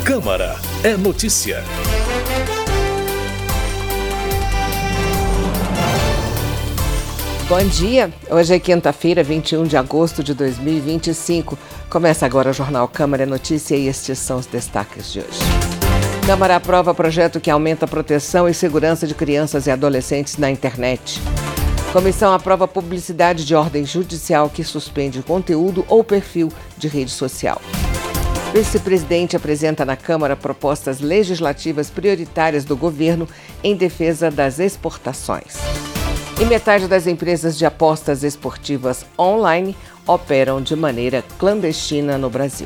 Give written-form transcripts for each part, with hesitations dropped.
Câmara é notícia. Bom dia, hoje é quinta-feira, 21 de agosto de 2025. Começa agora o Jornal Câmara é Notícia e estes são os destaques de hoje. Câmara aprova projeto que aumenta a proteção e segurança de crianças e adolescentes na internet. Comissão aprova publicidade de ordem judicial que suspende conteúdo ou perfil de rede social. Vice-presidente apresenta na Câmara propostas legislativas prioritárias do governo em defesa das exportações. E metade das empresas de apostas esportivas online operam de maneira clandestina no Brasil.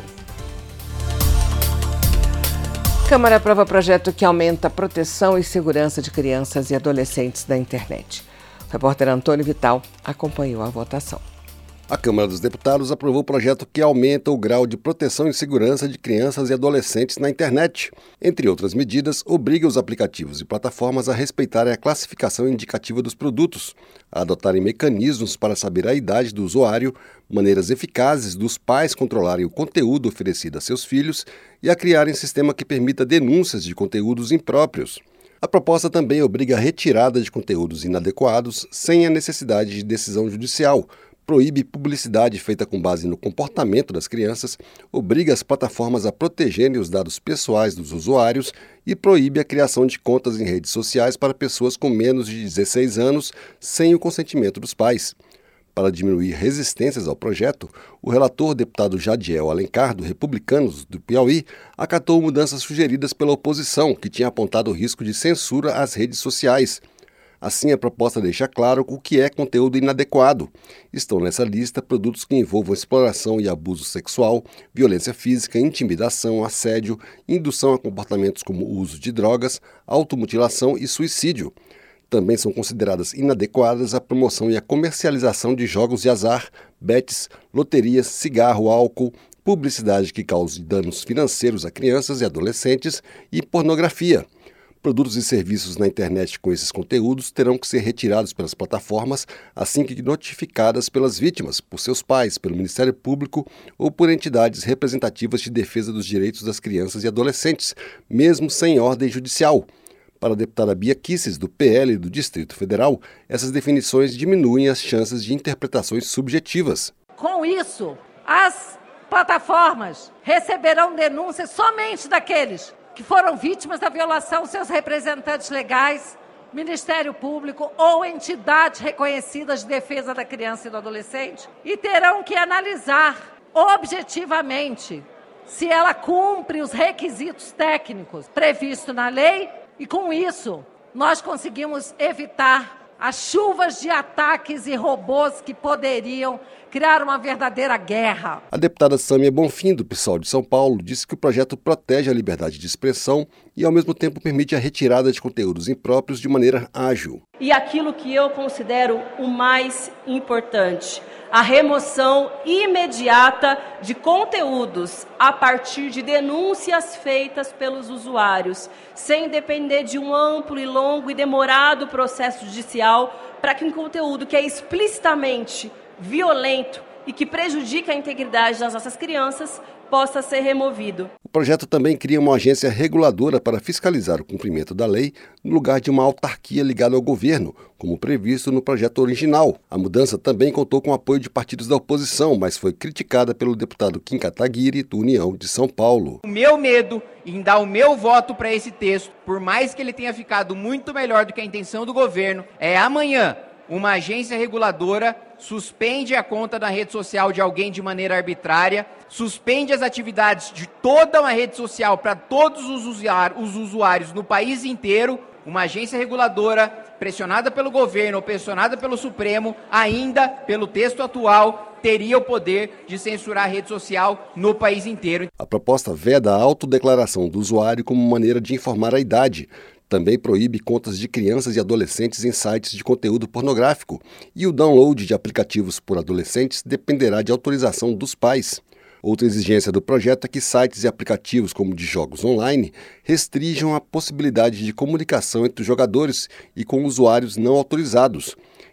Câmara aprova projeto que aumenta a proteção e segurança de crianças e adolescentes na internet. O repórter Antônio Vital acompanhou a votação. A Câmara dos Deputados aprovou o projeto que aumenta o grau de proteção e segurança de crianças e adolescentes na internet. Entre outras medidas, obriga os aplicativos e plataformas a respeitarem a classificação indicativa dos produtos, a adotarem mecanismos para saber a idade do usuário, maneiras eficazes dos pais controlarem o conteúdo oferecido a seus filhos e a criarem sistema que permita denúncias de conteúdos impróprios. A proposta também obriga a retirada de conteúdos inadequados sem a necessidade de decisão judicial, proíbe publicidade feita com base no comportamento das crianças, obriga as plataformas a protegerem os dados pessoais dos usuários e proíbe a criação de contas em redes sociais para pessoas com menos de 16 anos sem o consentimento dos pais. Para diminuir resistências ao projeto, o relator deputado Jadiel Alencar, do Republicanos do Piauí, acatou mudanças sugeridas pela oposição, que tinha apontado o risco de censura às redes sociais. Assim, a proposta deixa claro o que é conteúdo inadequado. Estão nessa lista produtos que envolvam exploração e abuso sexual, violência física, intimidação, assédio, indução a comportamentos como o uso de drogas, automutilação e suicídio. Também são consideradas inadequadas a promoção e a comercialização de jogos de azar, bets, loterias, cigarro, álcool, publicidade que cause danos financeiros a crianças e adolescentes e pornografia. Produtos e serviços na internet com esses conteúdos terão que ser retirados pelas plataformas assim que notificadas pelas vítimas, por seus pais, pelo Ministério Público ou por entidades representativas de defesa dos direitos das crianças e adolescentes, mesmo sem ordem judicial. Para a deputada Bia Kicis, do PL do Distrito Federal, essas definições diminuem as chances de interpretações subjetivas. Com isso, as plataformas receberão denúncias somente daqueles que foram vítimas da violação, seus representantes legais, Ministério Público ou entidades reconhecidas de defesa da criança e do adolescente, e terão que analisar objetivamente se ela cumpre os requisitos técnicos previstos na lei, e com isso nós conseguimos evitar as chuvas de ataques e robôs que poderiam criar uma verdadeira guerra. A deputada Sâmia Bonfim, do PSOL de São Paulo, disse que o projeto protege a liberdade de expressão e, ao mesmo tempo, permite a retirada de conteúdos impróprios de maneira ágil. E aquilo que eu considero o mais importante, a remoção imediata de conteúdos a partir de denúncias feitas pelos usuários, sem depender de um amplo e longo e demorado processo judicial, para que um conteúdo que é explicitamente violento e que prejudica a integridade das nossas crianças possa ser removido. O projeto também cria uma agência reguladora para fiscalizar o cumprimento da lei no lugar de uma autarquia ligada ao governo, como previsto no projeto original. A mudança também contou com o apoio de partidos da oposição, mas foi criticada pelo deputado Kim Kataguiri, do União de São Paulo. O meu medo em dar o meu voto para esse texto, por mais que ele tenha ficado muito melhor do que a intenção do governo, é amanhã uma agência reguladora suspende a conta da rede social de alguém de maneira arbitrária, suspende as atividades de toda uma rede social para todos os usuários no país inteiro. Uma agência reguladora pressionada pelo governo ou pressionada pelo Supremo, ainda pelo texto atual, teria o poder de censurar a rede social no país inteiro. A proposta veda a autodeclaração do usuário como maneira de informar a idade. Também proíbe contas de crianças e adolescentes em sites de conteúdo pornográfico e o download de aplicativos por adolescentes dependerá de autorização dos pais. Outra exigência do projeto é que sites e aplicativos como de jogos online restringam a possibilidade de comunicação entre os jogadores e com usuários não autorizados.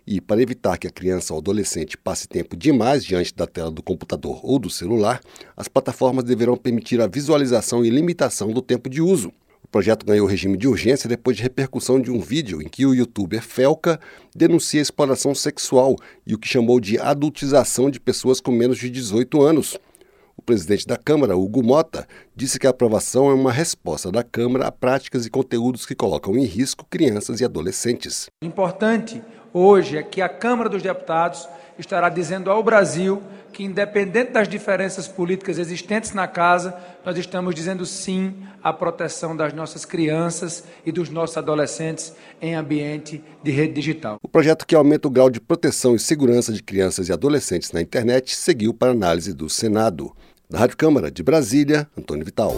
E, para evitar que a criança ou adolescente passe tempo demais diante da tela do computador ou do celular, as plataformas deverão permitir a visualização e limitação do tempo de uso. O projeto ganhou regime de urgência depois de repercussão de um vídeo em que o youtuber Felca denuncia a exploração sexual e o que chamou de adultização de pessoas com menos de 18 anos. O presidente da Câmara, Hugo Mota, disse que a aprovação é uma resposta da Câmara a práticas e conteúdos que colocam em risco crianças e adolescentes. Importante hoje é que a Câmara dos Deputados estará dizendo ao Brasil que, independente das diferenças políticas existentes na casa, nós estamos dizendo sim à proteção das nossas crianças e dos nossos adolescentes em ambiente de rede digital. O projeto que aumenta o grau de proteção e segurança de crianças e adolescentes na internet seguiu para análise do Senado. Da Rádio Câmara de Brasília, Antônio Vital.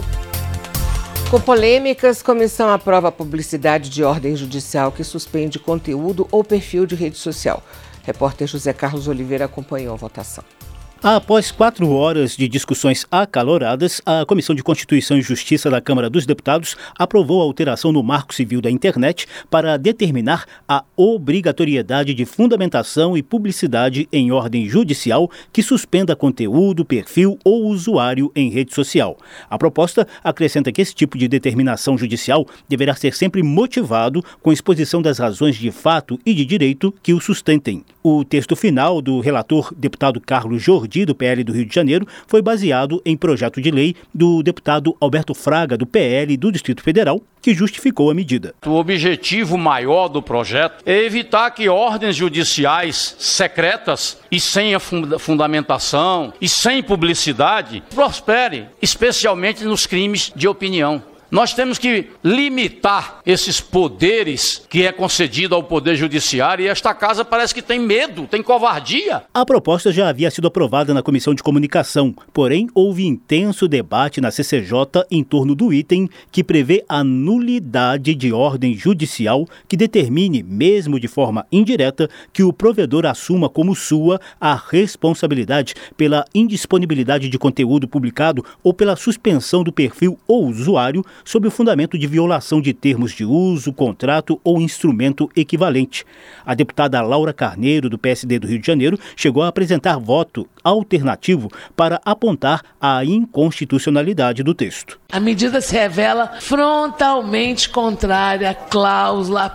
Com polêmicas, comissão aprova a publicidade de ordem judicial que suspende conteúdo ou perfil de rede social. Repórter José Carlos Oliveira acompanhou a votação. Após 4 horas de discussões acaloradas, a Comissão de Constituição e Justiça da Câmara dos Deputados aprovou a alteração no Marco Civil da Internet para determinar a obrigatoriedade de fundamentação e publicidade em ordem judicial que suspenda conteúdo, perfil ou usuário em rede social. A proposta acrescenta que esse tipo de determinação judicial deverá ser sempre motivado com exposição das razões de fato e de direito que o sustentem. O texto final do relator deputado Carlos Jordi, do PL do Rio de Janeiro, foi baseado em projeto de lei do deputado Alberto Fraga, do PL do Distrito Federal, que justificou a medida. O objetivo maior do projeto é evitar que ordens judiciais secretas e sem a fundamentação e sem publicidade prosperem, especialmente nos crimes de opinião. Nós temos que limitar esses poderes que é concedido ao Poder Judiciário e esta casa parece que tem medo, tem covardia. A proposta já havia sido aprovada na Comissão de Comunicação, porém houve intenso debate na CCJ em torno do item que prevê a nulidade de ordem judicial que determine, mesmo de forma indireta, que o provedor assuma como sua a responsabilidade pela indisponibilidade de conteúdo publicado ou pela suspensão do perfil ou usuário sob o fundamento de violação de termos de uso, contrato ou instrumento equivalente. A deputada Laura Carneiro, do PSD do Rio de Janeiro, chegou a apresentar voto alternativo para apontar a inconstitucionalidade do texto. A medida se revela frontalmente contrária à cláusula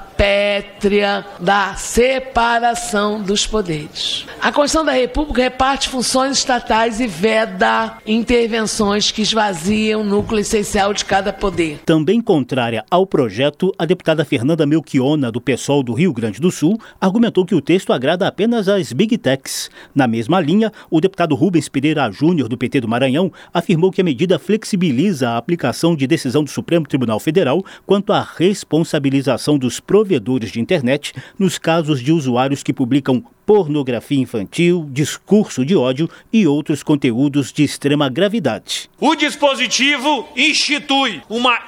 pétrea da separação dos poderes. A Constituição da República reparte funções estatais e veda intervenções que esvaziam o núcleo essencial de cada poder. Também contrária ao projeto, a deputada Fernanda Melchiona, do PSOL do Rio Grande do Sul, argumentou que o texto agrada apenas às Big Techs. Na mesma linha, o deputado Rubens Pereira Júnior, do PT do Maranhão, afirmou que a medida flexibiliza a aplicação de decisão do Supremo Tribunal Federal quanto à responsabilização dos provedores de internet nos casos de usuários que publicam pornografia infantil, discurso de ódio e outros conteúdos de extrema gravidade. O dispositivo institui uma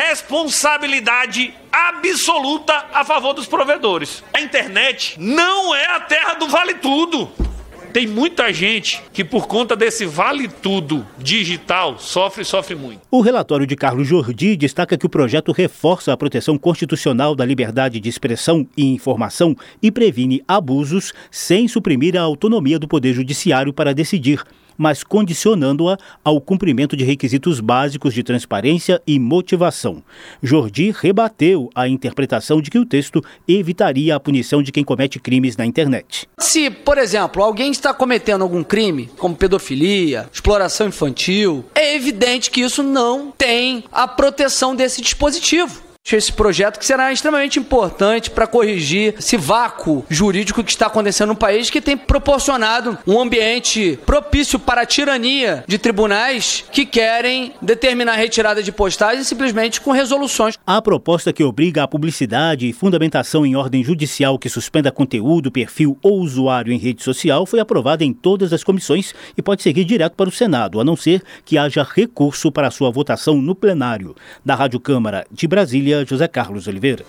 irresponsabilidade absoluta a favor dos provedores. A internet não é a terra do vale tudo. Tem muita gente que, por conta desse vale-tudo digital, sofre muito. O relatório de Carlos Jordi destaca que o projeto reforça a proteção constitucional da liberdade de expressão e informação e previne abusos sem suprimir a autonomia do Poder Judiciário para decidir, mas condicionando-a ao cumprimento de requisitos básicos de transparência e motivação. Jordi rebateu a interpretação de que o texto evitaria a punição de quem comete crimes na internet. Se, por exemplo, alguém está cometendo algum crime, como pedofilia, exploração infantil, é evidente que isso não tem a proteção desse dispositivo. Esse projeto que será extremamente importante para corrigir esse vácuo jurídico que está acontecendo no país, que tem proporcionado um ambiente propício para a tirania de tribunais que querem determinar a retirada de postagens simplesmente com resoluções. A proposta que obriga a publicidade e fundamentação em ordem judicial que suspenda conteúdo, perfil ou usuário em rede social foi aprovada em todas as comissões e pode seguir direto para o Senado, a não ser que haja recurso para sua votação no plenário. Da Rádio Câmara de Brasília, José Carlos Oliveira.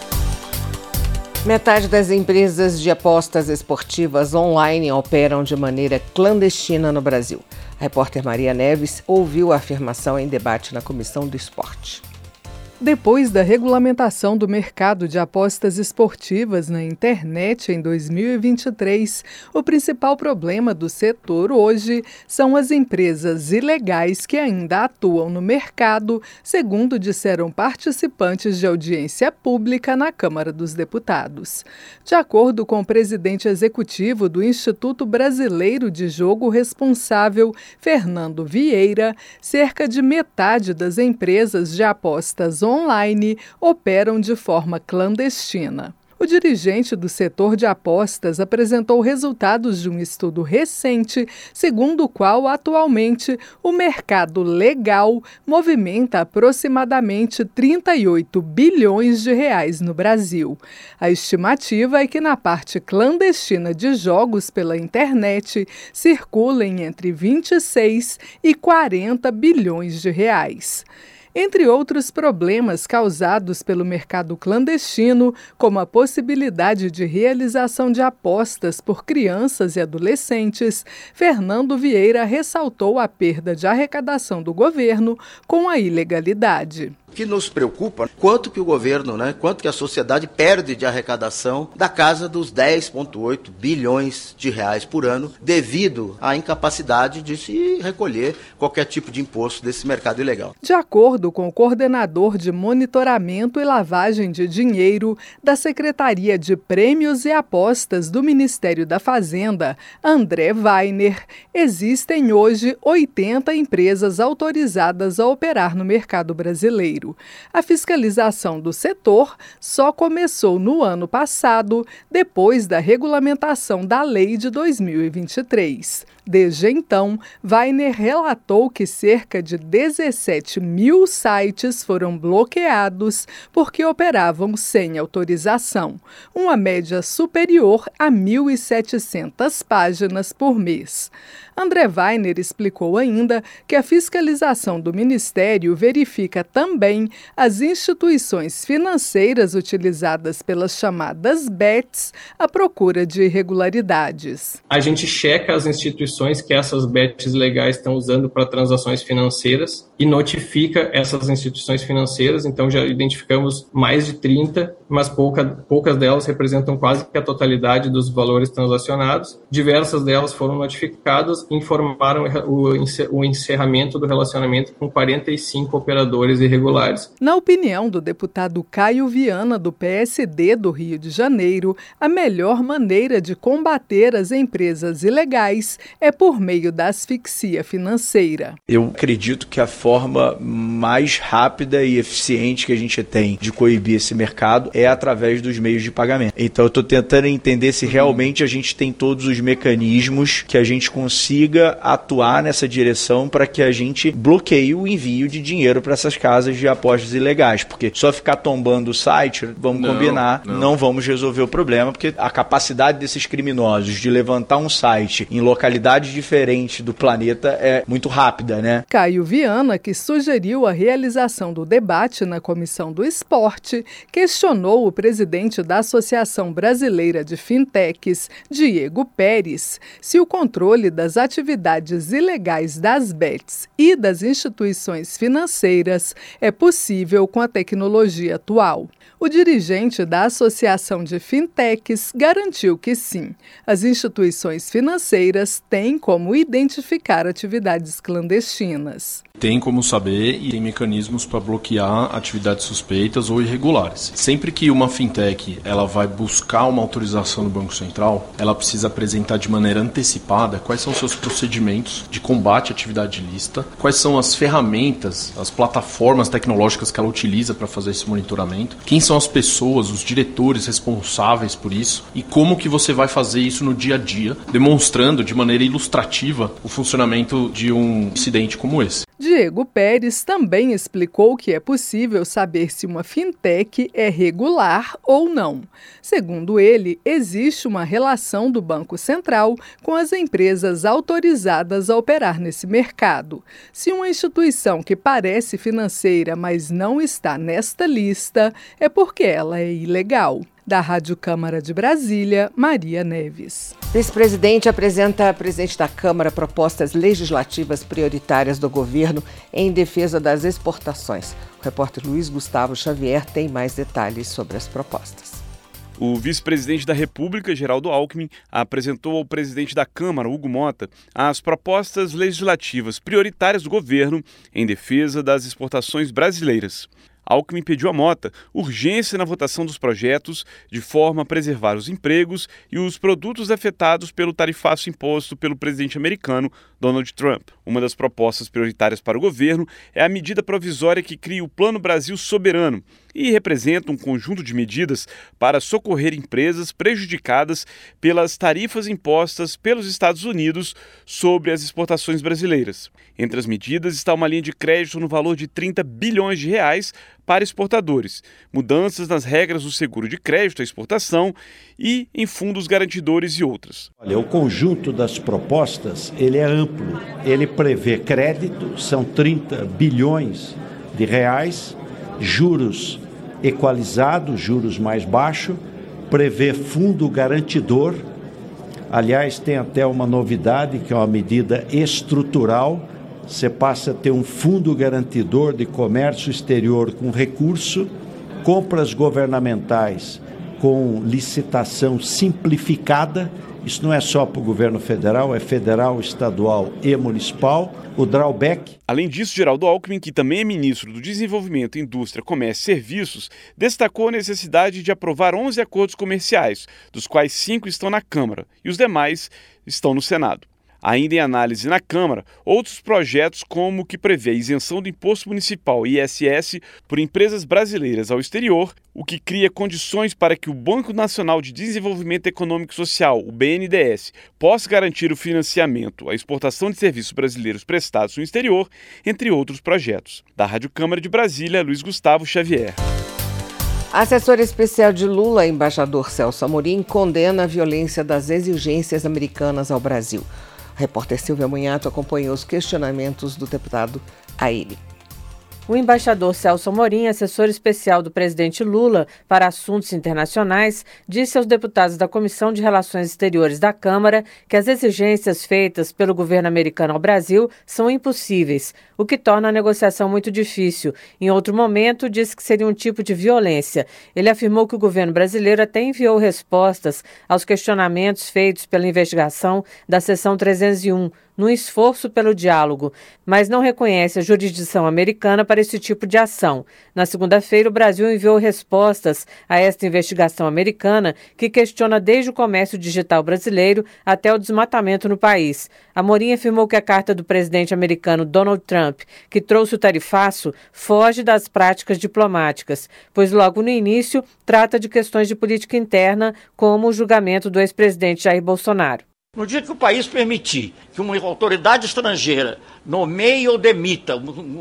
Metade das empresas de apostas esportivas online operam de maneira clandestina no Brasil. A repórter Maria Neves ouviu a afirmação em debate na Comissão do Esporte. Depois da regulamentação do mercado de apostas esportivas na internet em 2023, o principal problema do setor hoje são as empresas ilegais que ainda atuam no mercado, segundo disseram participantes de audiência pública na Câmara dos Deputados. De acordo com o presidente executivo do Instituto Brasileiro de Jogo Responsável, Fernando Vieira, cerca de metade das empresas de apostas online operam de forma clandestina. O dirigente do setor de apostas apresentou resultados de um estudo recente, segundo o qual, atualmente, o mercado legal movimenta aproximadamente 38 bilhões de reais no Brasil. A estimativa é que na parte clandestina de jogos pela internet circulem entre 26 e 40 bilhões de reais. Entre outros problemas causados pelo mercado clandestino, como a possibilidade de realização de apostas por crianças e adolescentes, Fernando Vieira ressaltou a perda de arrecadação do governo com a ilegalidade. O que nos preocupa, quanto que o governo, quanto que a sociedade perde de arrecadação da casa dos 10,8 bilhões de reais por ano, devido à incapacidade de se recolher qualquer tipo de imposto desse mercado ilegal. De acordo com o coordenador de monitoramento e lavagem de dinheiro da Secretaria de Prêmios e Apostas do Ministério da Fazenda, André Weiner, existem hoje 80 empresas autorizadas a operar no mercado brasileiro. A fiscalização do setor só começou no ano passado, depois da regulamentação da lei de 2023. Desde então, Weiner relatou que cerca de 17 mil sites foram bloqueados porque operavam sem autorização, uma média superior a 1.700 páginas por mês. André Weiner explicou ainda que a fiscalização do Ministério verifica também as instituições financeiras utilizadas pelas chamadas bets à procura de irregularidades. A gente checa as instituições que essas bets legais estão usando para transações financeiras e notifica essas instituições financeiras, então já identificamos mais de 30, mas poucas delas representam quase que a totalidade dos valores transacionados. Diversas delas foram notificadas e informaram o encerramento do relacionamento com 45 operadores irregulares. Na opinião do deputado Caio Viana, do PSD do Rio de Janeiro, a melhor maneira de combater as empresas ilegais é por meio da asfixia financeira. Eu acredito que a forma mais rápida e eficiente que a gente tem de coibir esse mercado é através dos meios de pagamento. Então eu estou tentando entender se realmente a gente tem todos os mecanismos que a gente consiga atuar nessa direção para que a gente bloqueie o envio de dinheiro para essas casas de apostas ilegais, porque só ficar tombando o site, vamos combinar, não vamos resolver o problema, porque a capacidade desses criminosos de levantar um site em localidades diferentes do planeta é muito rápida, né? Caio Viana, que sugeriu a realização do debate na Comissão do Esporte, questionou o presidente da Associação Brasileira de Fintechs, Diego Pérez, se o controle das atividades ilegais das bets e das instituições financeiras é possível com a tecnologia atual. O dirigente da Associação de Fintechs garantiu que sim, as instituições financeiras têm como identificar atividades clandestinas. Tem como saber e tem mecanismos para bloquear atividades suspeitas ou irregulares. Sempre que uma fintech ela vai buscar uma autorização do Banco Central, ela precisa apresentar de maneira antecipada quais são seus procedimentos de combate à atividade ilícita, quais são as ferramentas, as plataformas tecnológicas que ela utiliza para fazer esse monitoramento, quem são as pessoas, os diretores responsáveis por isso e como que você vai fazer isso no dia a dia, demonstrando de maneira ilustrativa o funcionamento de um incidente como esse. Diego Pérez também explicou que é possível saber se uma fintech é regular ou não. Segundo ele, existe uma relação do Banco Central com as empresas autorizadas a operar nesse mercado. Se uma instituição que parece financeira, mas não está nesta lista, é porque ela é ilegal. Da Rádio Câmara de Brasília, Maria Neves. Vice-presidente apresenta à presidente da Câmara propostas legislativas prioritárias do governo em defesa das exportações. O repórter Luiz Gustavo Xavier tem mais detalhes sobre as propostas. O vice-presidente da República, Geraldo Alckmin, apresentou ao presidente da Câmara, Hugo Mota, as propostas legislativas prioritárias do governo em defesa das exportações brasileiras. Alckmin pediu a Mota urgência na votação dos projetos, de forma a preservar os empregos e os produtos afetados pelo tarifaço imposto pelo presidente americano Donald Trump. Uma das propostas prioritárias para o governo é a medida provisória que cria o Plano Brasil Soberano e representa um conjunto de medidas para socorrer empresas prejudicadas pelas tarifas impostas pelos Estados Unidos sobre as exportações brasileiras. Entre as medidas está uma linha de crédito no valor de 30 bilhões de reais para exportadores, mudanças nas regras do seguro de crédito à exportação e em fundos garantidores e outras. Olha, o conjunto das propostas, ele é amplo. Ele prevê crédito, são 30 bilhões de reais, juros equalizados, juros mais baixos, prevê fundo garantidor. Aliás, tem até uma novidade, que é uma medida estrutural. Você passa a ter um fundo garantidor de comércio exterior com recurso, compras governamentais com licitação simplificada. Isso não é só para o governo federal, é federal, estadual e municipal. O drawback. Além disso, Geraldo Alckmin, que também é ministro do Desenvolvimento, Indústria, Comércio e Serviços, destacou a necessidade de aprovar 11 acordos comerciais, dos quais 5 estão na Câmara e os demais estão no Senado. Ainda em análise na Câmara, outros projetos como o que prevê a isenção do Imposto Municipal ISS por empresas brasileiras ao exterior, o que cria condições para que o Banco Nacional de Desenvolvimento Econômico e Social, o BNDES, possa garantir o financiamento à exportação de serviços brasileiros prestados no exterior, entre outros projetos. Da Rádio Câmara de Brasília, Luiz Gustavo Xavier. Assessor especial de Lula, embaixador Celso Amorim, condena a violência das exigências americanas ao Brasil. A repórter Silvia Munhato acompanhou os questionamentos do deputado a ele. O embaixador Celso Amorim, assessor especial do presidente Lula para assuntos internacionais, disse aos deputados da Comissão de Relações Exteriores da Câmara que as exigências feitas pelo governo americano ao Brasil são impossíveis, o que torna a negociação muito difícil. Em outro momento, disse que seria um tipo de violência. Ele afirmou que o governo brasileiro até enviou respostas aos questionamentos feitos pela investigação da Seção 301, num esforço pelo diálogo, mas não reconhece a jurisdição americana para esse tipo de ação. Na segunda-feira, o Brasil enviou respostas a esta investigação americana que questiona desde o comércio digital brasileiro até o desmatamento no país. Amorim afirmou que a carta do presidente americano Donald Trump, que trouxe o tarifaço, foge das práticas diplomáticas, pois logo no início trata de questões de política interna, como o julgamento do ex-presidente Jair Bolsonaro. No dia que o país permitir que uma autoridade estrangeira nomeie ou demita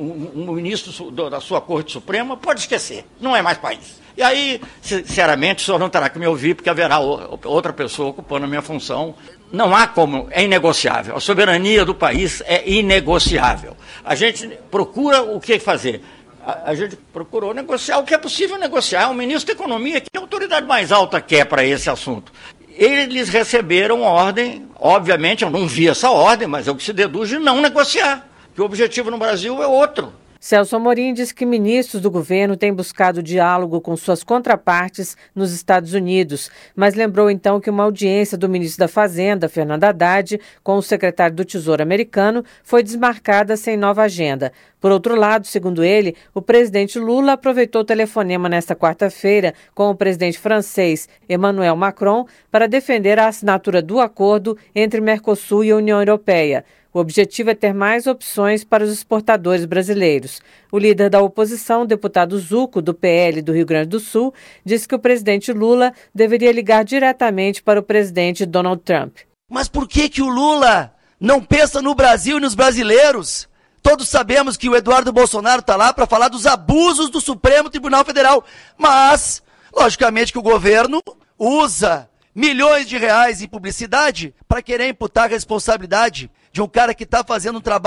um ministro da sua Corte Suprema, pode esquecer, não é mais país. E aí, sinceramente, o senhor não terá que me ouvir, porque haverá outra pessoa ocupando a minha função. Não há como, é inegociável. A soberania do país é inegociável. A gente procura o que fazer? A gente procurou negociar o que é possível negociar. O ministro da Economia, que a autoridade mais alta quer para esse assunto. Eles receberam ordem, obviamente eu não vi essa ordem, mas é o que se deduz de não negociar, que o objetivo no Brasil é outro. Celso Amorim diz que ministros do governo têm buscado diálogo com suas contrapartes nos Estados Unidos, mas lembrou então que uma audiência do ministro da Fazenda, Fernando Haddad, com o secretário do Tesouro americano foi desmarcada sem nova agenda. Por outro lado, segundo ele, o presidente Lula aproveitou o telefonema nesta quarta-feira com o presidente francês Emmanuel Macron para defender a assinatura do acordo entre Mercosul e a União Europeia. O objetivo é ter mais opções para os exportadores brasileiros. O líder da oposição, deputado Zucco, do PL do Rio Grande do Sul, disse que o presidente Lula deveria ligar diretamente para o presidente Donald Trump. Mas por que o Lula não pensa no Brasil e nos brasileiros? Todos sabemos que o Eduardo Bolsonaro está lá para falar dos abusos do Supremo Tribunal Federal. Mas, logicamente, que o governo usa milhões de reais em publicidade para querer imputar a responsabilidade de um cara que está fazendo um trabalho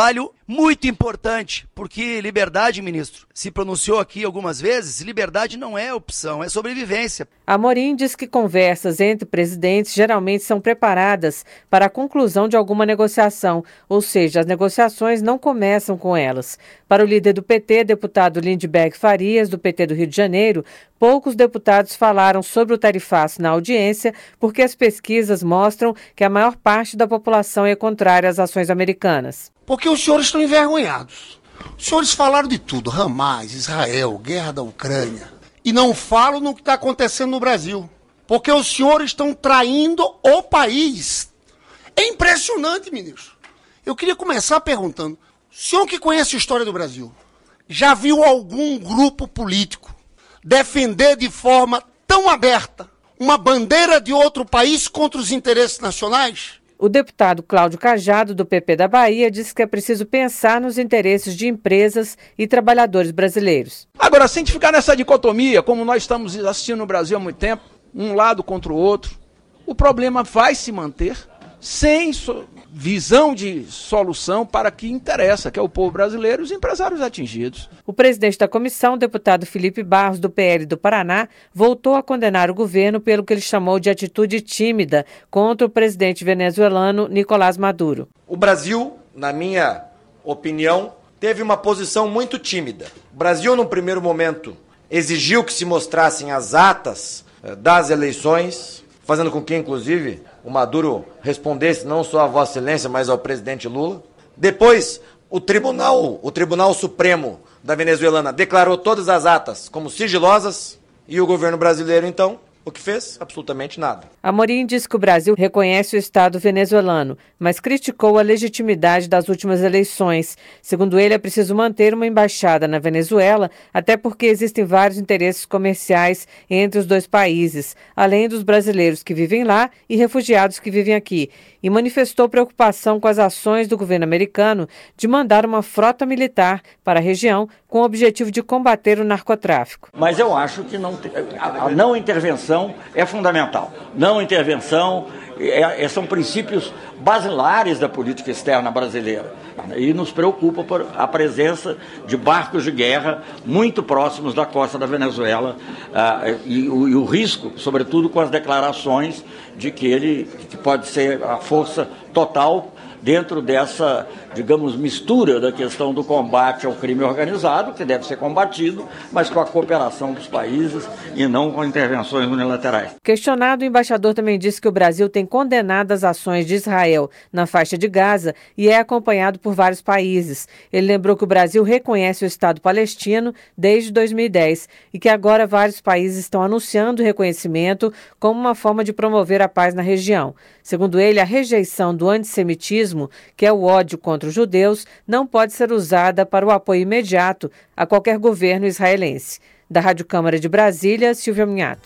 muito importante, porque liberdade, ministro, se pronunciou aqui algumas vezes, liberdade não é opção, é sobrevivência. Amorim diz que conversas entre presidentes geralmente são preparadas para a conclusão de alguma negociação, ou seja, as negociações não começam com elas. Para o líder do PT, deputado Lindbergh Farias, do PT do Rio de Janeiro, poucos deputados falaram sobre o tarifaço na audiência, porque as pesquisas mostram que a maior parte da população é contrária às ações americanas. Porque os senhores estão envergonhados. Os senhores falaram de tudo, Hamas, Israel, guerra da Ucrânia, e não falam no que está acontecendo no Brasil. Porque os senhores estão traindo o país. É impressionante, ministro. Eu queria começar perguntando, o senhor que conhece a história do Brasil, já viu algum grupo político defender de forma tão aberta uma bandeira de outro país contra os interesses nacionais? O deputado Cláudio Cajado, do PP da Bahia, disse que é preciso pensar nos interesses de empresas e trabalhadores brasileiros. Agora, sem ficar nessa dicotomia, como nós estamos assistindo no Brasil há muito tempo, um lado contra o outro, o problema vai se manter sem visão de solução para o que interessa, que é o povo brasileiro e os empresários atingidos. O presidente da comissão, deputado Felipe Barros, do PL do Paraná, voltou a condenar o governo pelo que ele chamou de atitude tímida contra o presidente venezuelano Nicolás Maduro. O Brasil, na minha opinião, teve uma posição muito tímida. O Brasil, no primeiro momento, exigiu que se mostrassem as atas das eleições, fazendo com que, inclusive, o Maduro respondesse não só a Vossa Excelência, mas ao presidente Lula. Depois, o Tribunal Supremo da Venezuelana declarou todas as atas como sigilosas e o governo brasileiro, então, o que fez? Absolutamente nada. Amorim disse que o Brasil reconhece o Estado venezuelano, mas criticou a legitimidade das últimas eleições. Segundo ele, é preciso manter uma embaixada na Venezuela, até porque existem vários interesses comerciais entre os dois países, além dos brasileiros que vivem lá e refugiados que vivem aqui. E manifestou preocupação com as ações do governo americano de mandar uma frota militar para a região com o objetivo de combater o narcotráfico. Mas eu acho que a não intervenção é fundamental. Não intervenção são princípios basilares da política externa brasileira. E nos preocupa por a presença de barcos de guerra muito próximos da costa da Venezuela e o risco, sobretudo com as declarações de que pode ser a força total dentro dessa, digamos, mistura da questão do combate ao crime organizado, que deve ser combatido, mas com a cooperação dos países e não com intervenções unilaterais. Questionado, o embaixador também disse que o Brasil tem condenado as ações de Israel na faixa de Gaza e é acompanhado por vários países. Ele lembrou que o Brasil reconhece o Estado palestino desde 2010 e que agora vários países estão anunciando o reconhecimento como uma forma de promover a paz na região. Segundo ele, a rejeição do antissemitismo, que é o ódio contra os judeus, não pode ser usada para o apoio imediato a qualquer governo israelense. Da Rádio Câmara de Brasília, Silvia Minhato.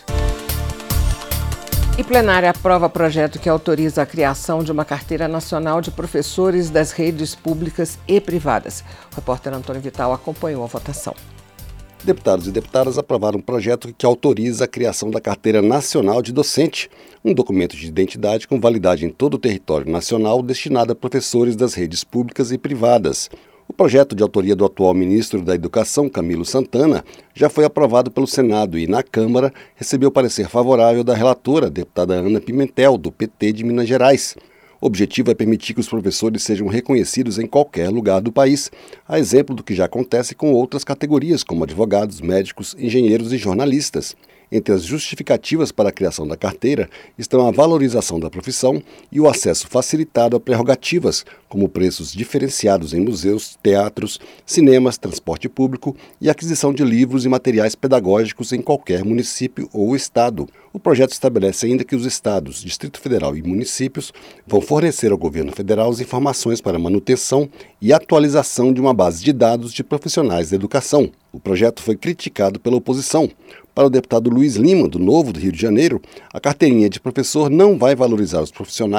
E plenária aprova projeto que autoriza a criação de uma carteira nacional de professores das redes públicas e privadas. O repórter Antônio Vital acompanhou a votação. Deputados e deputadas aprovaram um projeto que autoriza a criação da Carteira Nacional de Docente, um documento de identidade com validade em todo o território nacional destinado a professores das redes públicas e privadas. O projeto, de autoria do atual ministro da Educação, Camilo Santana, já foi aprovado pelo Senado e, na Câmara, recebeu parecer favorável da relatora, deputada Ana Pimentel, do PT de Minas Gerais. O objetivo é permitir que os professores sejam reconhecidos em qualquer lugar do país, a exemplo do que já acontece com outras categorias, como advogados, médicos, engenheiros e jornalistas. Entre as justificativas para a criação da carteira estão a valorização da profissão e o acesso facilitado a prerrogativas, como preços diferenciados em museus, teatros, cinemas, transporte público e aquisição de livros e materiais pedagógicos em qualquer município ou estado. O projeto estabelece ainda que os estados, Distrito Federal e municípios vão fornecer ao governo federal as informações para manutenção e atualização de uma base de dados de profissionais da educação. O projeto foi criticado pela oposição. Para o deputado Luiz Lima, do Novo do Rio de Janeiro, a carteirinha de professor não vai valorizar os profissionais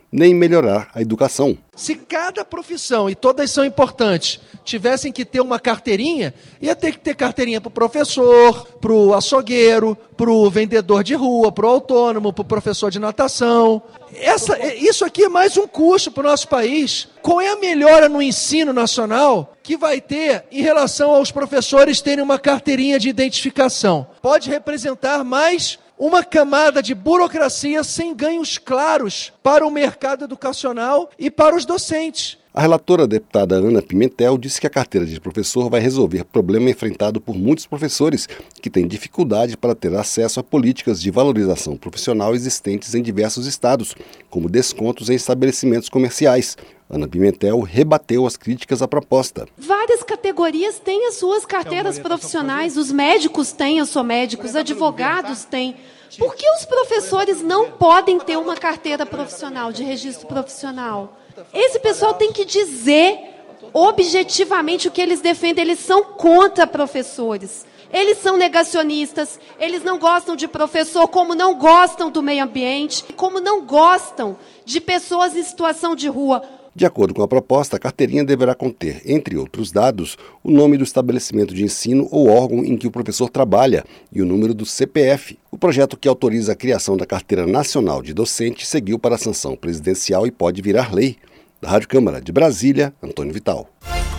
nem melhorar a educação. Se cada profissão, e todas são importantes, tivessem que ter uma carteirinha, ia ter que ter carteirinha para o professor, para o açougueiro, para o vendedor de rua, para o autônomo, para o professor de natação. Isso aqui é mais um custo para o nosso país. Qual é a melhora no ensino nacional que vai ter em relação aos professores terem uma carteirinha de identificação? Pode representar mais uma camada de burocracia sem ganhos claros para o mercado educacional e para os docentes. A relatora, a deputada Ana Pimentel, disse que a carteira de professor vai resolver problema enfrentado por muitos professores que têm dificuldade para ter acesso a políticas de valorização profissional existentes em diversos estados, como descontos em estabelecimentos comerciais. Ana Pimentel rebateu as críticas à proposta. Várias categorias têm as suas carteiras profissionais, os médicos têm as suas médicos, os advogados têm. Por que os professores não podem ter uma carteira profissional, de registro profissional? Esse pessoal tem que dizer objetivamente o que eles defendem. Eles são contra professores. Eles são negacionistas, eles não gostam de professor, como não gostam do meio ambiente, como não gostam de pessoas em situação de rua. De acordo com a proposta, a carteirinha deverá conter, entre outros dados, o nome do estabelecimento de ensino ou órgão em que o professor trabalha e o número do CPF. O projeto que autoriza a criação da Carteira Nacional de Docente seguiu para a sanção presidencial e pode virar lei. Da Rádio Câmara de Brasília, Antônio Vital.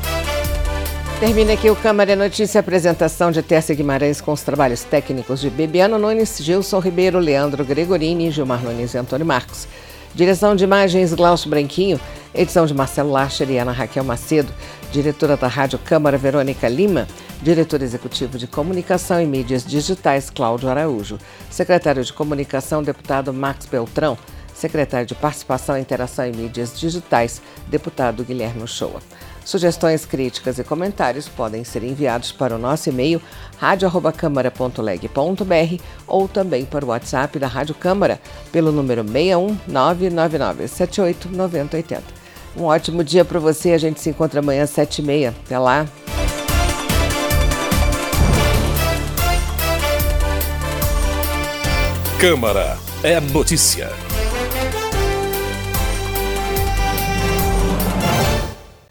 Termina aqui o Câmara Notícia, apresentação de Tércia Guimarães com os trabalhos técnicos de Bebiano Nunes, Gilson Ribeiro, Leandro Gregorini, Gilmar Nunes e Antônio Marcos. Direção de imagens, Glaucio Branquinho. Edição de Marcelo Lacher e Ana Raquel Macedo. Diretora da Rádio Câmara, Verônica Lima. Diretor executivo de Comunicação e Mídias Digitais, Cláudio Araújo. Secretário de Comunicação, deputado Max Beltrão. Secretário de Participação, Interação e Mídias Digitais, deputado Guilherme Uchoa. Sugestões, críticas e comentários podem ser enviados para o nosso e-mail radio@câmara.leg.br ou também para o WhatsApp da Rádio Câmara pelo número 61 99978 9080. Um ótimo dia para você, a gente se encontra amanhã às 7h30. Até lá! Câmara é notícia.